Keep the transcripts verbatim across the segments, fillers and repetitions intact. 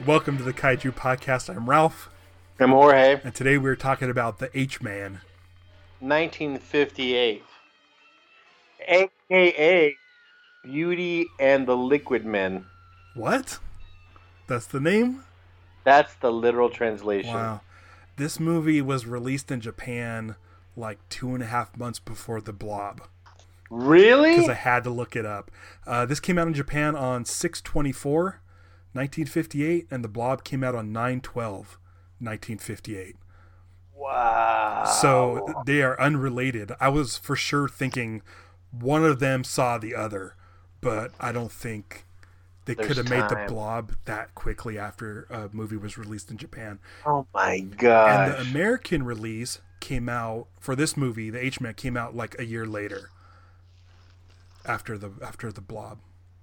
Welcome to the Kaiju Podcast. I'm Ralph. I'm Jorge. And today we're talking about the H-Man. nineteen fifty-eight. A K A Beauty and the Liquid Men. What? That's the name? That's the literal translation. Wow. This movie was released in Japan like two and a half months before The Blob. Really? Because I had to look it up. Uh, this came out in Japan on six twenty-four, nineteen fifty-eight, and The Blob came out on nine twelve, nineteen fifty-eight. Wow. So they are unrelated. I was for sure thinking one of them saw the other, but I don't think they There's could have made time. The Blob that quickly after a movie was released in Japan. Oh my gosh. And the American release came out for this movie, The H-Man, came out like a year later after the after the Blob.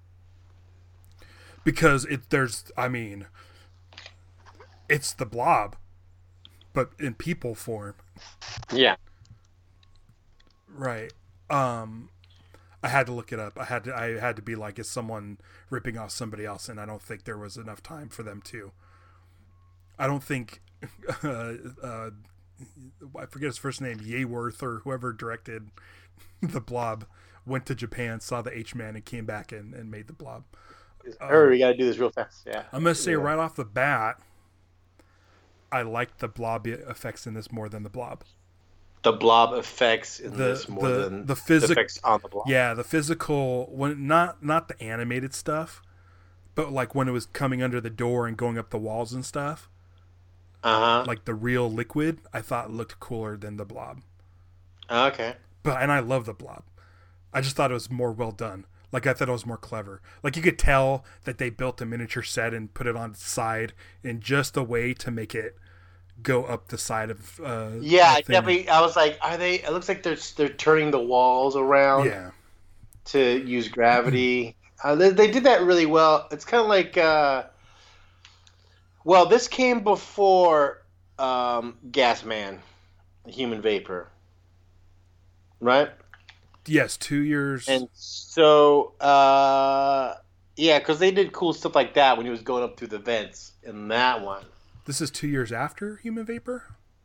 Because it there's I mean it's the Blob, but in people form. Yeah. Right. Um I had to look it up. I had to I had to be like, is someone ripping off somebody else? And I don't think there was enough time for them to. I don't think uh, uh, I forget his first name, Yeworth or whoever directed The Blob went to Japan, saw the H-Man, and came back and, and made The Blob. Hurry, Um, we gotta do this real fast. Yeah. I'm gonna say yeah. right off the bat, I like the Blob effects in this more than The Blob. The Blob effects in The this more the than the physics effects on the Blob. Yeah, the physical when not not the animated stuff, but like when it was coming under the door and going up the walls and stuff. Uh huh. Like the real liquid, I thought looked cooler than the Blob. Okay. But and I love the Blob. I just thought it was more well done. Like I thought it was more clever. Like you could tell that they built a miniature set and put it on its side in just a way to make it go up the side of. Uh, Yeah, I the thing. definitely. I was like, are they? It looks like they're they're turning the walls around Yeah. to use gravity. uh, they, they did that really well. It's kind of like. Uh, well, this came before um, Gas Man, Human Vapor, right? Yes, two years. And so, uh, yeah, because they did cool stuff like that when he was going up through the vents in that one. This is two years after Human Vapor?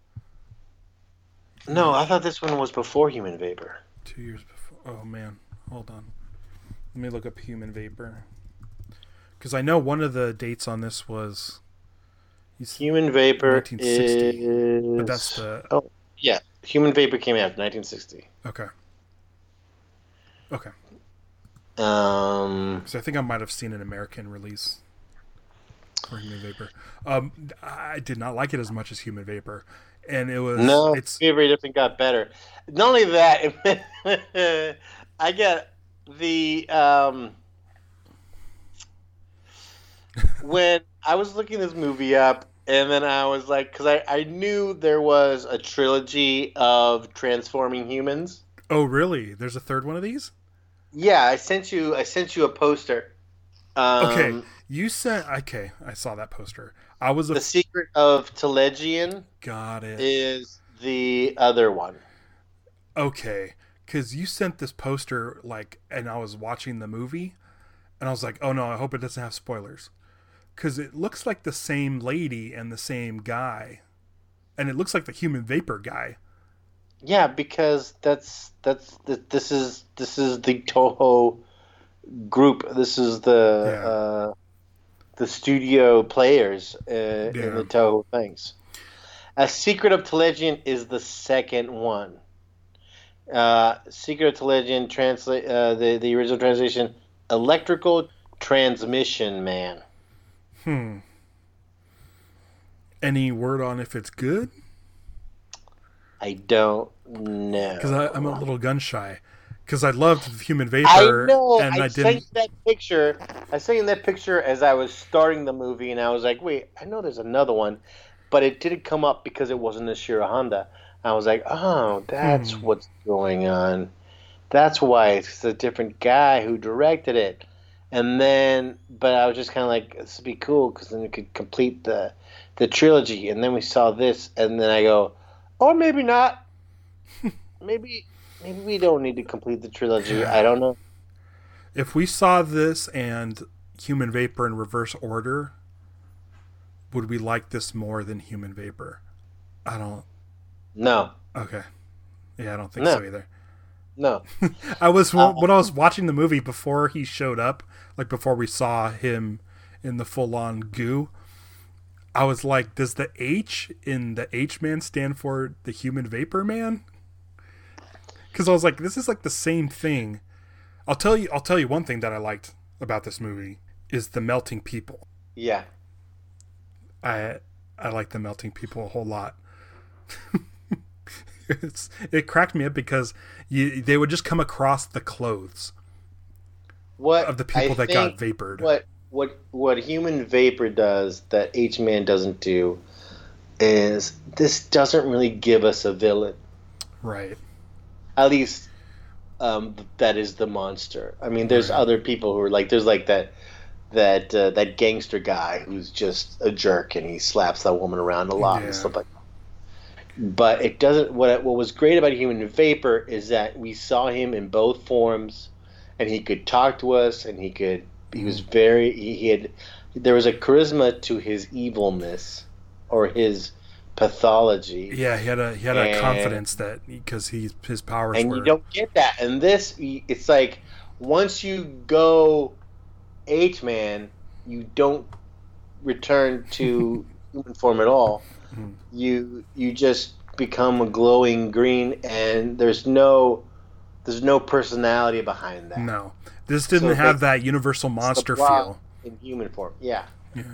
No, I thought this one was before Human Vapor. Two years before. Oh, man. Hold on. Let me look up Human Vapor. Because I know one of the dates on this was. Human Vapor nineteen sixty. is... But that's the. Oh, yeah. Human Vapor came out in nineteen sixty. Okay. Okay. Um, So I think I might have seen an American release for Human Vapor. Um, I did not like it as much as Human Vapor, and it was no, it's Vapor definitely got better. Not only that, I get the um, when I was looking this movie up, and then I was like, because I, I knew there was a trilogy of transforming humans. oh really? There's a third one of these? Yeah, I sent you. I sent you a poster. Um, Okay, you sent. Okay, I saw that poster. I was a The Secret of Telegian got it. is the other one. Okay, because you sent this poster like, and I was watching the movie, and I was like, oh no, I hope it doesn't have spoilers, because it looks like the same lady and the same guy, and it looks like the Human Vapor guy. Yeah, because that's that's this is this is the Toho group. This is the Yeah. uh, the studio players uh, Yeah. in the Toho things. A Secret of Telegian is the second one. Uh, Secret of Telegian translate uh, the the original translation: Electrical Transmission Man. Hmm. Any word on if it's good? I don't know. Because I'm a little gun shy. Because I loved Human Vapor, I know. and I, I, didn't. sent you that picture. I sent you that picture as I was starting the movie, and I was like, "Wait, I know there's another one," but it didn't come up because it wasn't a Shiro Honda. I was like, "Oh, that's Hmm. what's going on. That's why it's a different guy who directed it." And then, but I was just kind of like, "This would be cool because then we could complete the the trilogy." And then we saw this, and then I go, "Or maybe not. maybe." Maybe we don't need to complete the trilogy. I don't know. If we saw this and Human Vapor in reverse order, would we like this more than Human Vapor? I don't. No. Okay. Yeah, I don't think No. so either. No. I was Uh, when I was watching the movie before he showed up, like before we saw him in the full-on goo. I was like, does the H in the H-Man stand for the Human Vapor Man? Because I was like, this is like the same thing. I'll tell you. I'll tell you one thing that I liked about this movie is the melting people. Yeah. I I like the melting people a whole lot. it's, it cracked me up because you, they would just come across the clothes What of the people I that think got vapored. What what what Human Vapor does that H-Man doesn't do is this doesn't really give us a villain. Right. At least um, that is the monster. I mean, there's Right. other people who are like there's like that that uh, that gangster guy who's just a jerk and he slaps that woman around a lot Yeah. and stuff like that. But it doesn't. What what was great about Human Vapor is that we saw him in both forms, and he could talk to us, and he could. He was very. He, he had. There was a charisma to his evilness, or his pathology. Yeah, he had a he had a And- confidence that because he his powers And were you don't get that. And this, it's like once you go H-Man, you don't return to human form at all. Mhm. You you just become a glowing green, and there's no there's no personality behind that. no. This didn't So have they- that Universal monster It's the Blob feel. in human form. Yeah.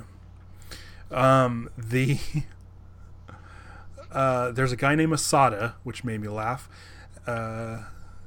Um, the uh, there's a guy named Asada, which made me laugh. Uh,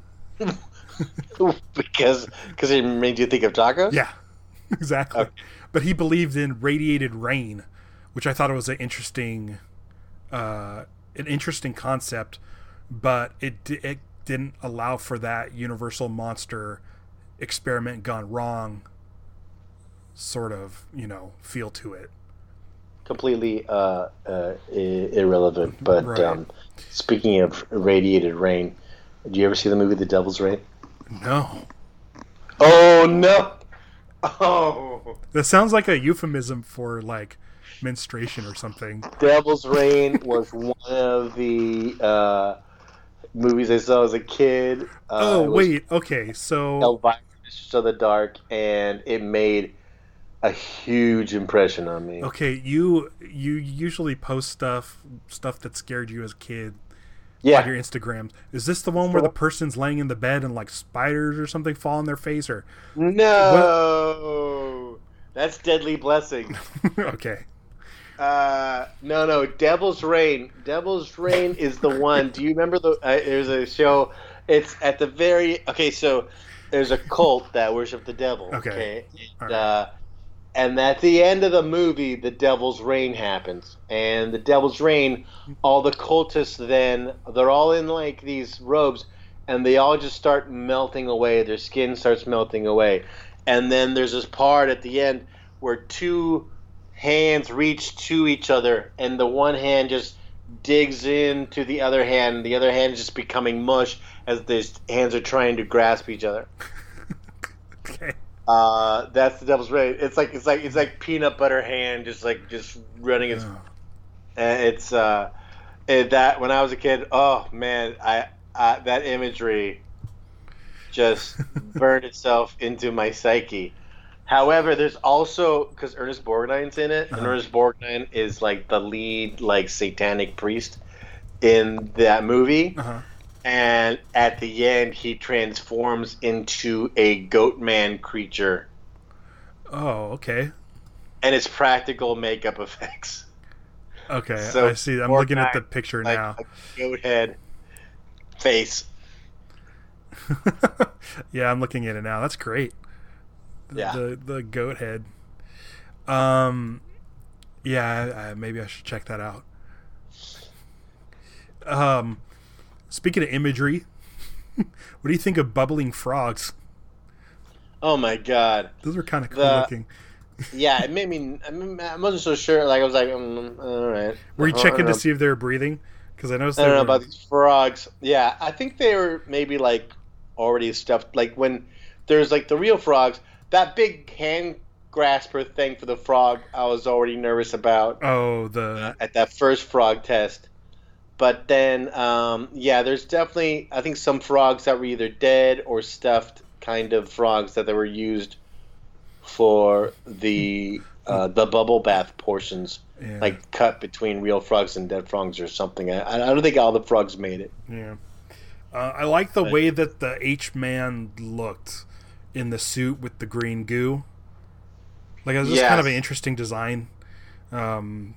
because because it made you think of tacos. yeah, exactly. Okay. But he believed in radiated rain, which I thought was an interesting, uh, an interesting concept. But it di- it didn't allow for that Universal monster experiment gone wrong sort of, you know, feel to it. Completely uh, uh, I- irrelevant. But Right. um, speaking of radiated rain, did you ever see the movie The Devil's Rain? No. Oh no! Oh, That sounds like a euphemism for like menstruation or something. Devil's Rain was one of the uh, movies I saw as a kid. Uh, Oh it was wait, okay, so Elvira, Mistress of the Dark, and it made a huge impression on me. okay, you you usually post stuff stuff that scared you as a kid on Yeah, your Instagrams. Is this the one where the person's laying in the bed and like spiders or something fall on their face or no, that's Deadly Blessing. okay. Uh, no, no, Devil's Rain. Devil's Rain is the one. Do you remember the? Uh, there's a show. It's at the very. Okay, so there's a cult that worship the devil. Okay. Okay. All And, right. uh, and at the end of the movie, the Devil's Rain happens, and the Devil's Rain, all the cultists then they're all in like these robes, and they all just start melting away. Their skin starts melting away, and then there's this part at the end where two hands reach to each other, and the one hand just digs into the other hand, and the other hand is just becoming mush as these hands are trying to grasp each other. Okay. Uh, that's the Devil's Rain. It's like it's like it's like peanut butter hand, just like just running its. Oh, And it's uh, it, that when I was a kid. Oh man, I, I that imagery just burned itself into my psyche. However, there's also because Ernest Borgnine's in it, and Uh-huh. Ernest Borgnine is like the lead like satanic priest in that movie. uh-huh. And at the end, he transforms into a goat man creature, Oh, okay. and it's practical makeup effects. Okay, So, I see. I'm more looking at the guy, picture Like now. a goat head face. Yeah, I'm looking at it now. That's great. The, Yeah. The the goat head. Um, yeah, I, I, maybe I should check that out. Um, speaking of imagery, what do you think of bubbling frogs? Oh my god! Those are kind of cool The- looking. Yeah, it made me. I, mean, I wasn't so sure. Like I was like, mm, all right. Were you I don't checking to know. see if they were breathing? Because I noticed I they don't know were. about these frogs. Yeah, I think they were maybe like already stuffed. Like when there's like the real frogs, that big hand grasper thing for the frog I was already nervous about Oh, the at that first frog test. But then, um, yeah, there's definitely, I think, some frogs that were either dead or stuffed kind of frogs that they were used for the uh, the bubble bath portions, yeah. like cut between real frogs and dead frogs or something. I, I don't think all the frogs made it. Yeah. Uh, I like the But- way that the H-Man looked in the suit with the green goo. Like, it was just Yes. kind of an interesting design. Um,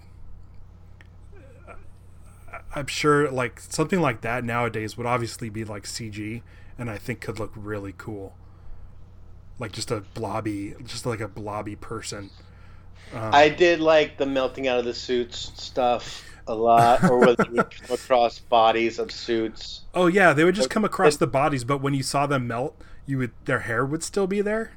I- I'm sure, like, something like that nowadays would obviously be, like, C G, and I think could look really cool. Like, just a blobby, just like a blobby person. Um, I did like the melting out of the suits stuff a lot, or whether you would come across bodies of suits. oh, yeah, they would just come across the bodies, but when you saw them melt, you would their hair would still be there.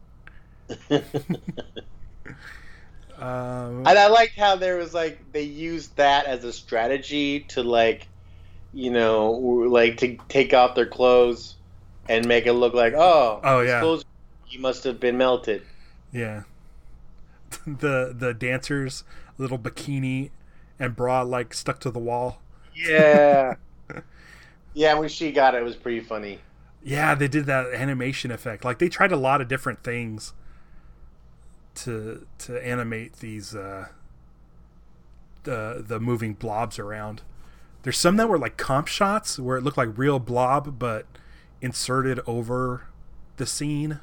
Um, And I liked how there was like they used that as a strategy to like, you know, like to take off their clothes and make it look like, oh, Oh, his yeah. clothes he must have been melted. yeah. the the dancers, little bikini and bra like stuck to the wall. Yeah, yeah. When she got it, it was pretty funny. Yeah, they did that animation effect. Like they tried a lot of different things to to animate these uh, the the moving blobs around. There's some that were like comp shots where it looked like real blob, but inserted over the scene.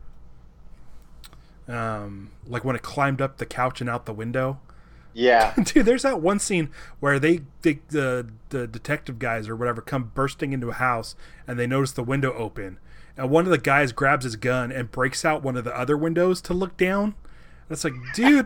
Um, like when it climbed up the couch and out the window. Yeah, Dude, there's that one scene where they, they the the detective guys or whatever come bursting into a house and they notice the window open, and one of the guys grabs his gun and breaks out one of the other windows to look down. It's like, dude,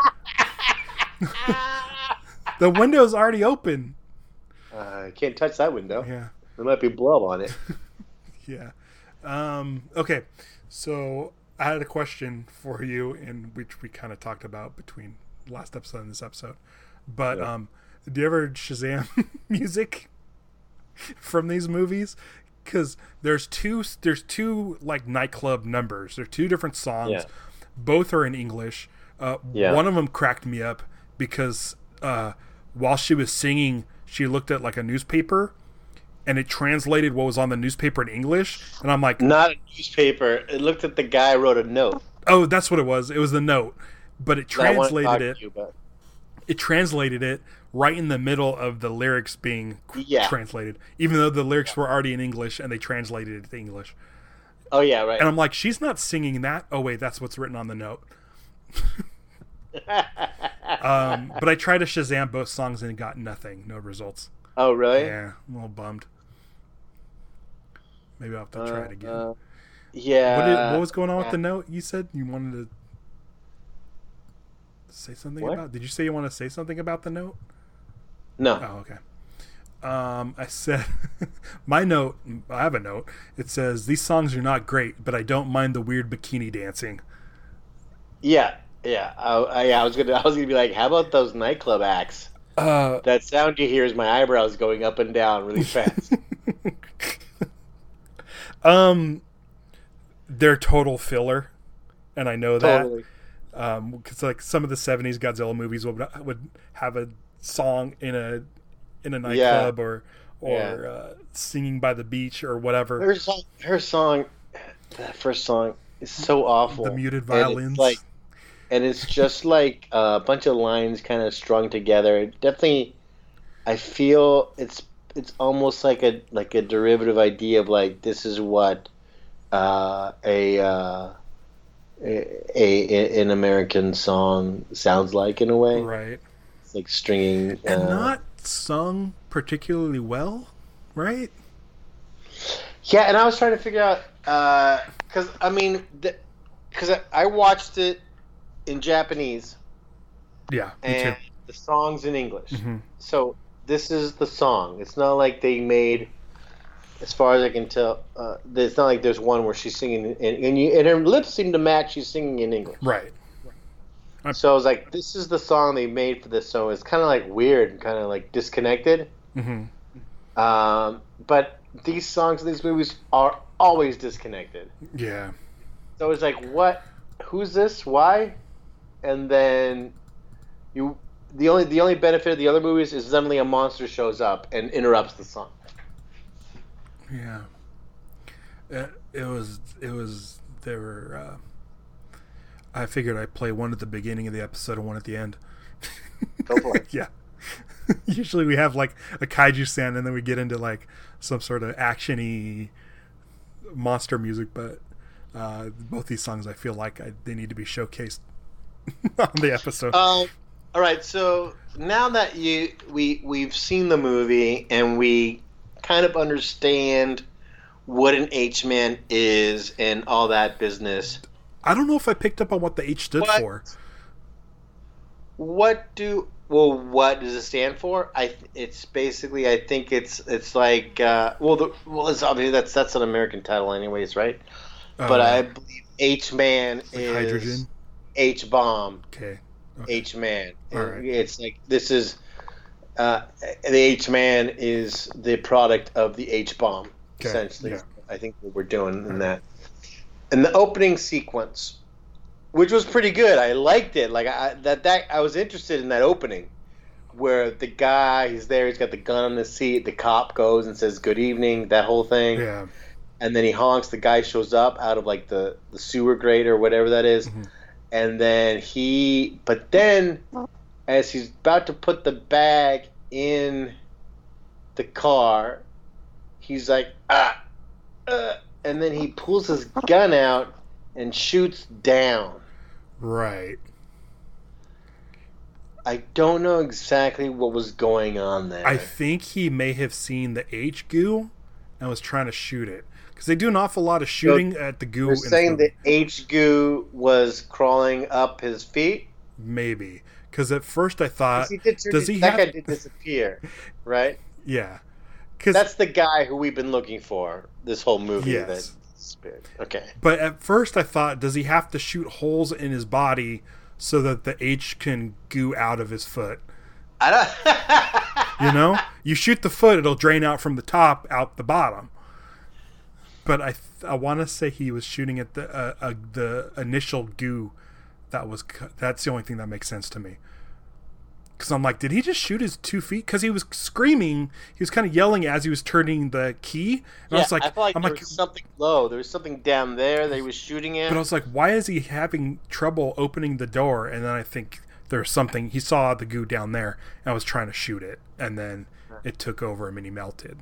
the window's already open. uh, can't touch that window. Yeah, There might be blood on it. yeah. Um, okay, so I had a question for you, in which we kind of talked about between last episode and this episode. But Yeah. um, do you ever Shazam music from these movies? Because there's two, there's two like nightclub numbers. They're two different songs. Yeah. Both are in English. Uh, Yeah. One of them cracked me up because uh, while she was singing, she looked at like a newspaper, and it translated what was on the newspaper in English. And I'm like, Not a newspaper. It looked at the guy who wrote a note. oh, that's what it was. It was the note, but it that I wanna talk translated it. to you about. It translated it right in the middle of the lyrics being Yeah. translated, even though the lyrics were already in English and they translated it to English. Oh yeah, right. And I'm like, she's not singing that. Oh wait, that's what's written on the note. Um, but I tried to Shazam both songs and got nothing, no results. oh really? Yeah, I'm a little bummed. Maybe I'll have to try it again. Uh, yeah. what, did, what was going on with uh, the note? You said you wanted to say something What? about. Did you say you want to say something about the note? No. Oh, okay. Um, I said, my note, I have a note. It says, these songs are not great, but I don't mind the weird bikini dancing. Yeah, yeah. I, I, yeah, I was gonna, I was gonna be like, how about those nightclub acts? Uh, That sound you hear is my eyebrows going up and down really fast. um, they're total filler, and I know that. Totally. Um, because like some of the seventies Godzilla movies would would have a song in a in a nightclub or or Yeah. uh, singing by the beach or whatever. Her song, her song, that first song is so awful. The muted And violins. it's like, and it's just like a bunch of lines kind of strung together. It definitely, I feel it's it's almost like a like a derivative idea of like this is what uh, a, uh, a a an American song sounds like in a way. Right. It's like stringing. And uh, not sung particularly well, right? Yeah, and I was trying to figure out because I mean, because I, I watched it in Japanese Yeah, me and too. the song's in English. Mhm. So this is the song. It's not like they made, as far as I can tell, uh, it's not like there's one where she's singing in, and, you, and her lips seem to match. She's singing in English. Right. So I was like, this is the song they made for this song. It's kind of like weird and kind of like disconnected. hmm Um, but these songs in these movies are always disconnected. Yeah. So it's like, what? who's this? Why? And then you the only the only benefit of the other movies is suddenly a monster shows up and interrupts the song. Yeah. It, it was it was there were uh, I figured I'd play one at the beginning of the episode and one at the end. Go for it. Yeah. Usually we have like a kaiju sound and then we get into like some sort of action-y monster music, but uh, both these songs I feel like I, they need to be showcased on the episode. Um, all right, so now that you we we've seen the movie and we kind of understand what an H-man is and all that business. I don't know if I picked up on what the H stood what, for. What do well? What does it stand for? I it's basically I think it's it's like uh, well the well it's obviously that's that's an American title anyways, right? Uh, but I believe H-man like is hydrogen, H-bomb. Okay. okay. H-man. Right. It's like this is uh, the H-man is the product of the H-bomb. Okay. Essentially, yeah. I think what we're doing in that. And the opening sequence, which was pretty good, I liked it. Like I, that, that I was interested in that opening, where the guy he's there, he's got the gun on the seat. The cop goes and says "Good evening," that whole thing. Yeah. And then he honks. The guy shows up out of like the, the sewer grate or whatever that is. Mm-hmm. And then he, but then as he's about to put the bag in the car, he's like, ah, uh, and then he pulls his gun out and shoots down. Right. I don't know exactly what was going on there. I think he may have seen the H goo and was trying to shoot it. Because they do an awful lot of shooting so at the goo. You're saying the H goo was crawling up his feet? Maybe. Because at first I thought, he did, does he that have... guy did disappear, right? Yeah. That's the guy who we've been looking for this whole movie. Yes. That, okay. But at first I thought, does he have to shoot holes in his body so that the H can goo out of his foot? I don't... you know? You shoot the foot, it'll drain out from the top, out the bottom. But I th- I want to say he was shooting at the uh, uh, the initial goo that was... Cu- that's the only thing that makes sense to me. Because I'm like, did he just shoot his two feet? Because he was screaming. He was kind of yelling as he was turning the key. And yeah, I was like, I feel like I'm there like, was something low. There was something down there that he was shooting at. But I was like, why is he having trouble opening the door? And then I think there's something. He saw the goo down there and was trying to shoot it. And then it took over him and he melted.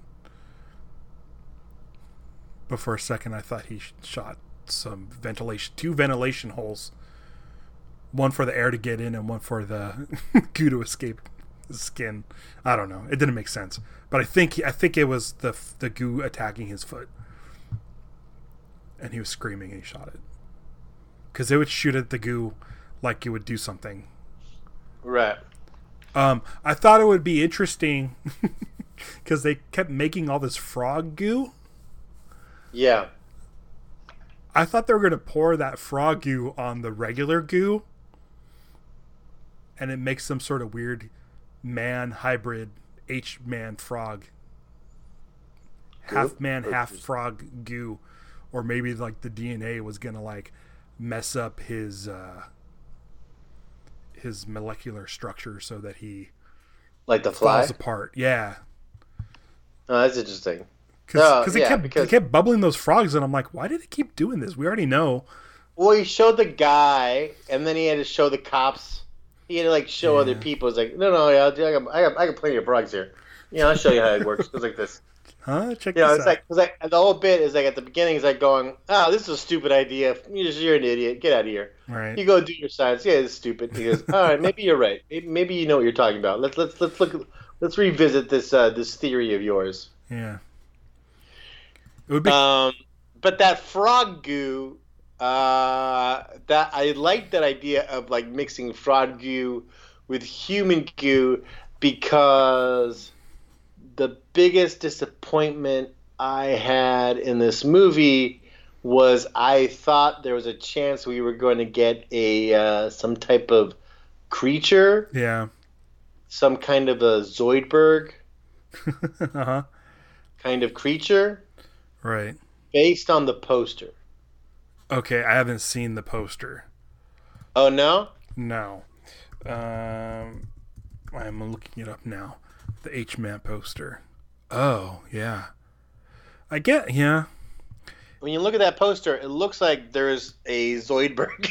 But for a second, I thought he shot some ventilation, two ventilation holes. One for the air to get in and one for the goo to escape the skin. I don't know. It didn't make sense. But I think I think it was the the goo attacking his foot. And he was screaming and he shot it. Because they would shoot at the goo like it would do something. Right. Um, I thought it would be interesting because they kept making all this frog goo. Yeah. I thought they were going to pour that frog goo on the regular goo. And it makes some sort of weird man hybrid H-man frog. Half man, half frog goo. Or maybe like the D N A was going to like mess up his uh, his molecular structure so that he like the fly falls apart. Yeah. Oh, that's interesting. Because no, it yeah, kept because... it kept bubbling those frogs, and I'm like, why did it keep doing this? We already know. Well, he showed the guy, and then he had to show the cops. He had to like show yeah. other people. It's like, no, no, yeah, I got, I got, I got plenty of frogs here. Yeah, I'll show you how it works. It goes like this. Huh? Check you know, this it's out. like, it's like the whole bit is like at the beginning, it's like going, oh, this is a stupid idea. You're, just, you're an idiot. Get out of here. Right. You go do your science. Yeah, it's stupid. He goes, all right, maybe you're right. Maybe, maybe you know what you're talking about. Let's let's let's look. Let's revisit this uh, this theory of yours. Yeah. It would be. Um, but that frog goo, uh, that I like that idea of like mixing frog goo with human goo, because the biggest disappointment I had in this movie was I thought there was a chance we were going to get a uh, some type of creature, yeah, some kind of a Zoidberg uh-huh. kind of creature, right? Based on the poster. Okay, I haven't seen the poster. Oh no. No. Um, I'm looking it up now. The H-Man poster. Oh, yeah. I get, yeah. When you look at that poster, it looks like there's a Zoidberg.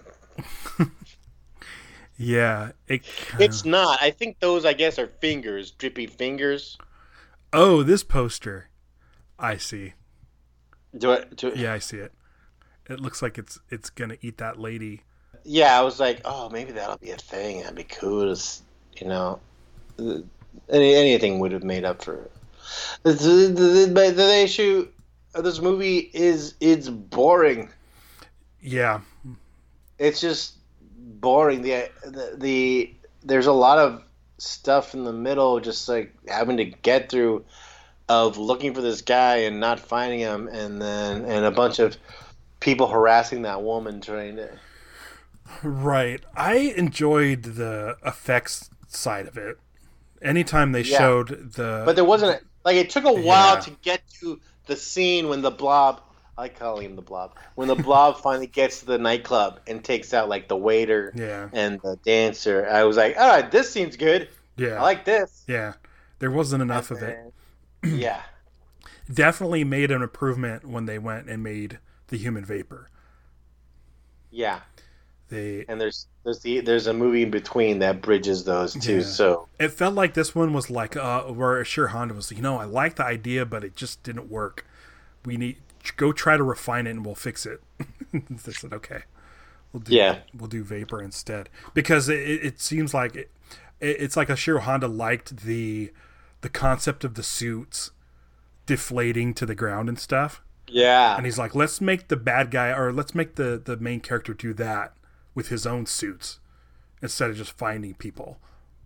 Yeah. It It's not. I think those, I guess, are fingers, drippy fingers. Oh, this poster. I see. Do it. Do it. Yeah, I see it. It looks like it's it's gonna eat that lady. Yeah, I was like, oh, maybe that'll be a thing. That'd be cool. To, you know, any anything would have made up for it. The, the, the, the issue of this movie is it's boring. Yeah. It's just boring. The, the the there's a lot of stuff in the middle, just like having to get through, of looking for this guy and not finding him, and then and a bunch of people harassing that woman trying to. Right. I enjoyed the effects side of it. Anytime they Yeah. showed the. But there wasn't like it took a while Yeah. to get to the scene when the blob. I call him the blob. When the blob finally gets to the nightclub and takes out like the waiter Yeah. and the dancer, I was like, all right, this seems good. Yeah. I like this. Yeah. There wasn't enough And of it. then- Yeah. Definitely made an improvement when they went and made the human vapor. Yeah. They. And there's there's the there's a movie in between that bridges those two. Yeah. So It felt like this one was like uh, where Sure Honda was, you know, I like the idea, but it just didn't work. We need go try to refine it, and we'll fix it. They said, okay, we'll do Yeah. we'll do vapor instead, because it, it seems like it, it, it's like Ashiro Honda liked the the concept of the suits deflating to the ground and stuff, yeah, and he's like, let's make the bad guy, or let's make the the main character do that with his own suits instead of just finding people.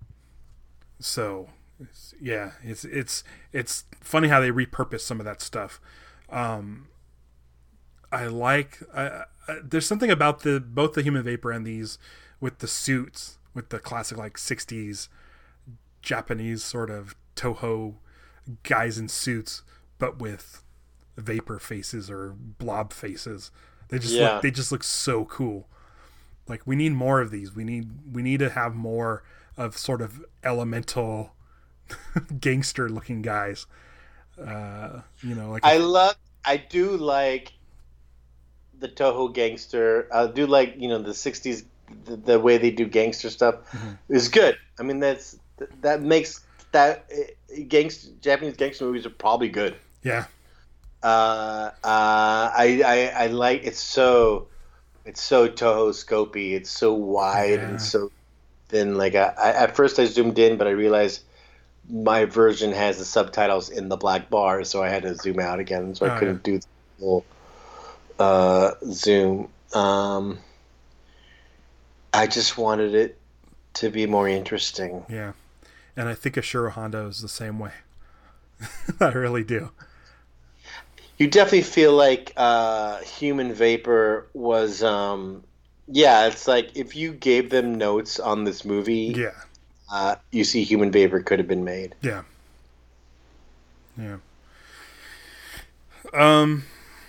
So it's, yeah, it's it's it's funny how they repurpose some of that stuff. Um, I like I, I, there's something about the both the human vapor and these with the suits, with the classic like sixties Japanese sort of Toho guys in suits, but with vapor faces or blob faces. They just Yeah. look they just look so cool. Like, we need more of these. We need we need to have more of sort of elemental gangster looking guys. Uh, you know, like I love. I do like the Toho gangster. I do like you know the sixties. The, the way they do gangster stuff Mm-hmm. is good. I mean that's that makes that gangster Japanese gangster movies are probably good. yeah, Uh, uh, I, I I like it's so it's so Toho scopy. It's so wide Yeah. and so thin. Like I, I, at first I zoomed in, but I realized my version has the subtitles in the black bar, so I had to zoom out again. So I Oh, couldn't do the full uh, zoom. Um, I just wanted it to be more interesting. yeah. And I think Ashiro Honda is the same way. I really do. You definitely feel like uh, Human Vapor was, um, yeah, it's like if you gave them notes on this movie, Yeah, uh, you see Human Vapor could have been made. yeah, yeah. Um,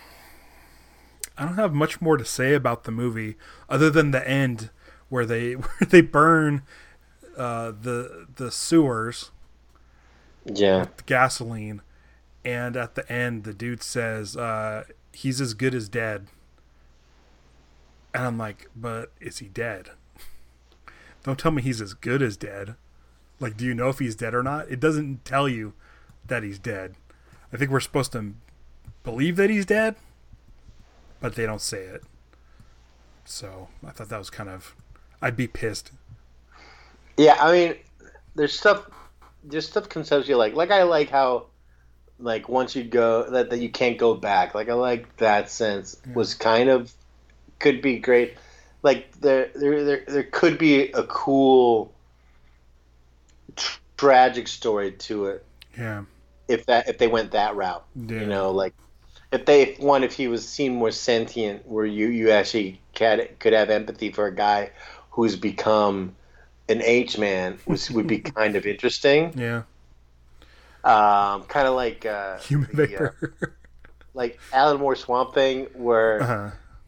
I don't have much more to say about the movie other than the end where they where they burn uh, the the sewers, Yeah. the gasoline, and at the end the dude says uh, he's as good as dead, and I'm like, but is he dead? Don't tell me he's as good as dead. Like, do you know if he's dead or not? It doesn't tell you that he's dead. I think we're supposed to believe that he's dead, but they don't say it. So I thought that was kind of, I'd be pissed. Yeah, I mean, there's stuff, there's stuff conceptually like, like I like how, like once you go that, that you can't go back. Like I like that sense was kind of could be great. Like there, there, there, there could be a cool tr- tragic story to it Yeah. if that if they went that route. Yeah. You know, like if they if one if he was seen more sentient, where you you actually could could have empathy for a guy who's become an H man, which would be kind of interesting. Yeah. Um, kind of like uh, Human the, uh, vapor. like Alan Moore Swamp Thing, where uh-huh.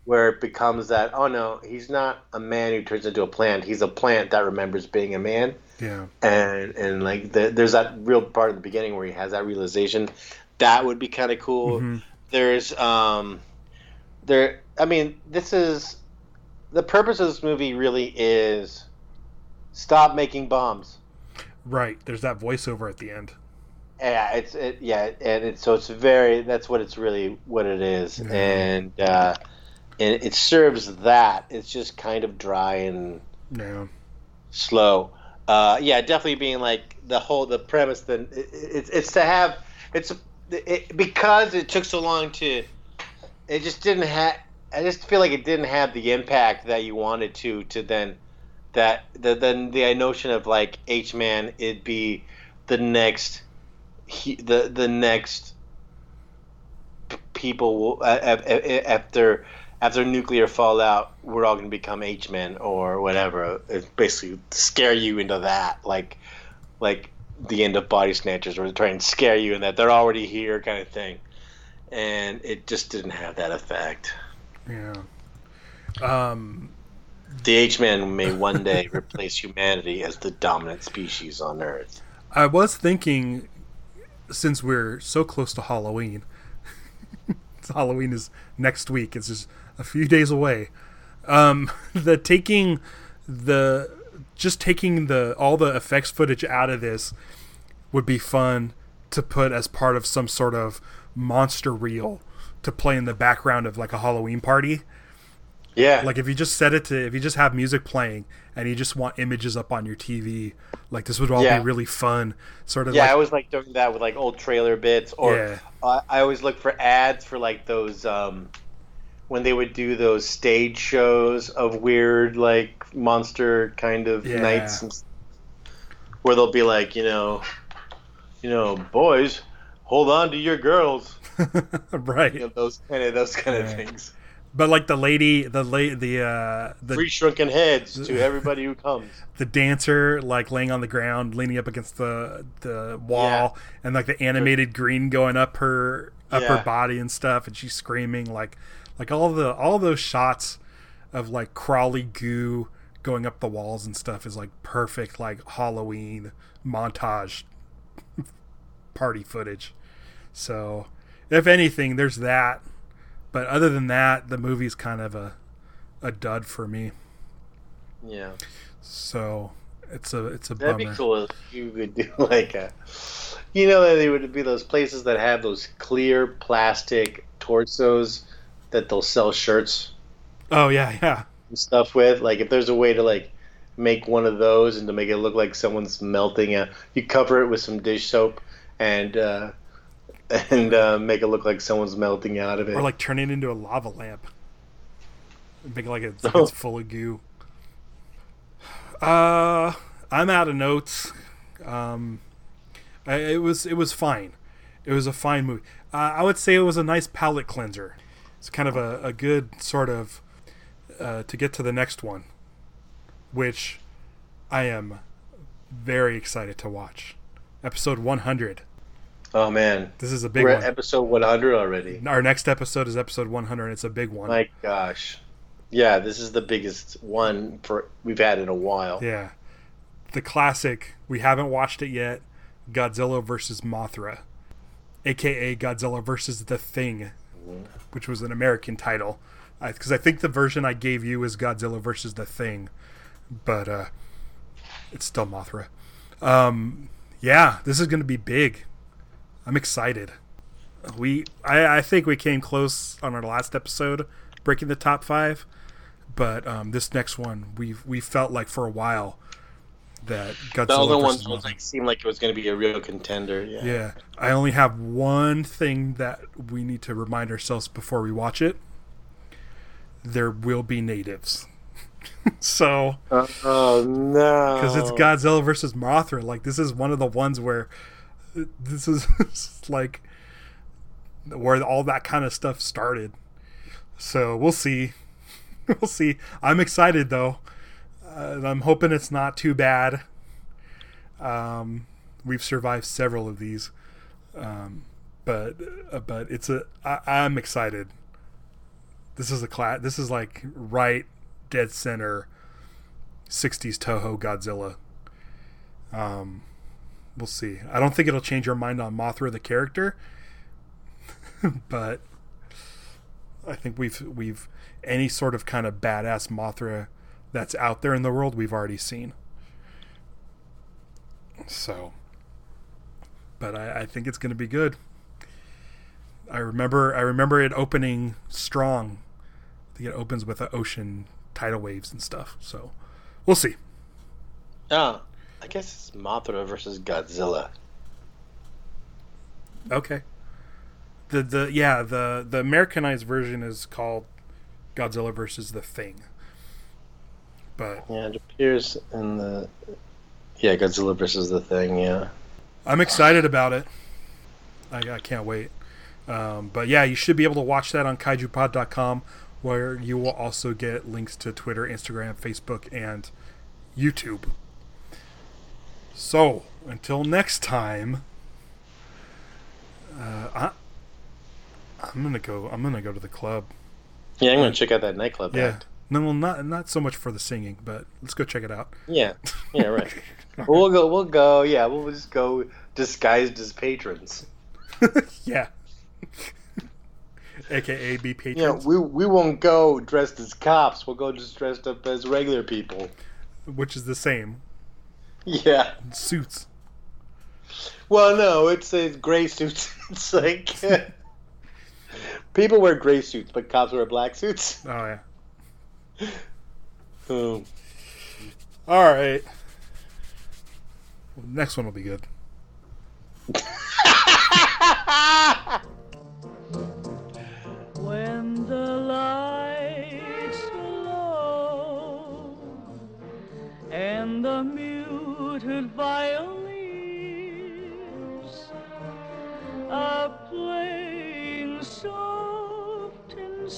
where it becomes that, oh no, he's not a man who turns into a plant. He's a plant that remembers being a man. Yeah. And and like the, there's that real part in the beginning where he has that realization. That would be kind of cool. Mm-hmm. There's um there I mean, this is the purpose of this movie really is stop making bombs. Right. There's that voiceover at the end. Yeah, it's it, yeah, and it's so it's very that's what it's really what it is, Yeah. and uh, and it serves that. It's just kind of dry and Yeah. slow. Uh, yeah, definitely being like the whole the premise. Then it, it's it's to have it's it, because it took so long to. It just didn't have. I just feel like it didn't have the impact that you wanted to. To then that the then the notion of like H Man, it'd be the next. He, the the next p- people will, uh, after after nuclear fallout, we're all going to become H men or whatever. It's basically scare you into that, like like the end of Body Snatchers, where they're trying to scare you in that they're already here, kind of thing. And it just didn't have that effect. Yeah. Um. The H man may one day replace humanity as the dominant species on Earth. I was thinking, since we're so close to Halloween, Halloween is next week. It's just a few days away. Um, the taking the just taking the all the effects footage out of this would be fun to put as part of some sort of monster reel to play in the background of like a Halloween party. Yeah, Like if you just set it to, if you just have music playing and you just want images up on your T V, like this would all Yeah. be really fun. Sort of yeah. like, I always like doing that with like old trailer bits, or Yeah. uh, I always look for ads for like those um, when they would do those stage shows of weird like monster kind of Yeah. nights, and, where they'll be like, you know, you know, boys, hold on to your girls, right. you know, those kind of those kind Yeah. of things. But like the lady, the la- the uh, the Free shrunken heads to everybody who comes. the dancer like laying on the ground, leaning up against the the wall, and like the animated green going up her up Yeah. her body and stuff, and she's screaming like like all the all those shots of like crawly goo going up the walls and stuff is like perfect like Halloween montage party footage. So if anything, there's that. But other than that, the movie's kind of a a dud for me. Yeah, So it's a it's a that'd bummer. be cool if you could do like a, you know, that they would be those places that have those clear plastic torsos that they'll sell shirts Oh yeah, yeah. and stuff with. Like if there's a way to like make one of those and to make it look like someone's melting a, you cover it with some dish soap and uh, and uh, make it look like someone's melting out of it. Or like turn it into a lava lamp. Make it like it's, like it's full of goo. Uh, I'm out of notes. Um, I, it was it was fine. It was a fine movie. Uh, I would say it was a nice palate cleanser. It's kind of a, a good sort of uh, to get to the next one, which I am very excited to watch. Episode one hundred. Oh man, This is a big we're one. at episode one hundred already. Our next episode is episode one hundred. And it's a big one. My gosh, yeah, this is the biggest one for we've had in a while. Yeah. The classic, we haven't watched it yet, Godzilla versus Mothra, aka Godzilla versus The Thing, which was an American title. Because I, I think the version I gave you is Godzilla versus The Thing, but uh, it's still Mothra. Um, yeah, this is going to be big. I'm excited. We, I, I think we came close on our last episode, breaking the top five, but um, this next one, we we felt like for a while that Godzilla The other versus one was Mothra. like seemed like it was going to be a real contender. Yeah. Yeah, I only have one thing that we need to remind ourselves before we watch it. There will be natives. So, Uh, oh no! because it's Godzilla versus Mothra, like this is one of the ones where this is like where all that kind of stuff started. So we'll see. We'll see. I'm excited though. Uh, I'm hoping it's not too bad. Um, we've survived several of these, um, but uh, but it's a. I, I'm excited. This is a class. This is like right dead center sixties Toho Godzilla. Um, we'll see. I don't think it'll change your mind on Mothra the character, but I think we've we've any sort of kind of badass Mothra that's out there in the world we've already seen. So, but I, I think it's going to be good. I remember I remember it opening strong. I think it opens with the ocean tidal waves and stuff. So, we'll see. Oh, I guess it's Mothra versus Godzilla. Okay. The the yeah the the Americanized version is called Godzilla versus the Thing. But yeah, it appears in the yeah Godzilla versus the Thing. Yeah, I'm excited about it. I, I can't wait. Um, but yeah, you should be able to watch that on kaiju pod dot com, where you will also get links to Twitter, Instagram, Facebook, and YouTube. So until next time, uh, I, I'm gonna go. I'm gonna go to the club. Yeah, I'm gonna check out that nightclub Yeah. act. No, well, not not so much for the singing, but let's go check it out. Yeah, yeah, right. We'll go. We'll go. Yeah, we'll just go disguised as patrons. Yeah. A K A be patrons. Yeah, we we won't go dressed as cops. We'll go just dressed up as regular people. Which is the same. Yeah. Suits. Well, no, it's a gray suits. It's like people wear gray suits, but cops wear black suits. Oh yeah. Um, All right. Well, next one will be good. When the lights are low and the muted violins are playing soft and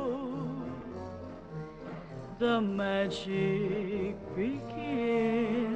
slow, the magic begins.